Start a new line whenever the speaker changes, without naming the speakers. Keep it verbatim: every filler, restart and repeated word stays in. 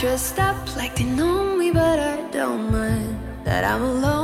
dressed up like they know me, but I don't mind that I'm alone.